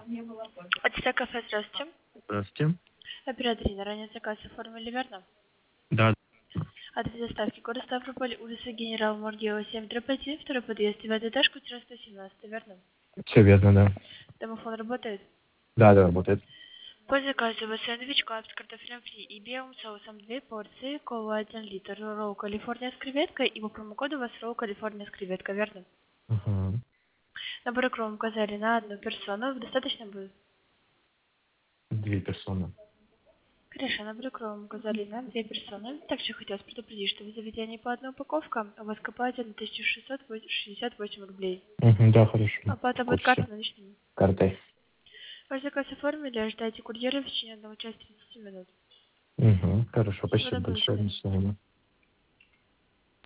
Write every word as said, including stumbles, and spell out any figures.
Отсек кафе, здравствуйте. Здравствуйте. Оператор, ранее заказ оформили, верно? Да, Адрес доставки город Ставрополь, улица Генерал Моргеева, семь, дробь один, второй подъезд, девятый этаж, квартира сто семнадцать, верно? все верно, да. Домофон работает? Да, да, работает. По заказу вы сэндвич клаб с картофелем фри и белым соусом две порции, кола один литр, ролл Калифорния с креветкой и по промокоду у вас ролл Калифорния с креветкой, верно? Ага. Набор икру указали на одну персону, достаточно будет? Две персоны. Хорошо, набор икру указали на две персоны. Также хотелось предупредить, что в заведении по одной упаковке у вас копаете на тысячу шестьсот шестьдесят восемь рублей. Угу, да, хорошо. Оплата В будет картой курсе. наличными. Картой. Ваш заказ оформили, ожидайте курьера в течение одного часа тридцати минут. Угу, хорошо. Всего Спасибо доброго, до большое. До свидания. свидания.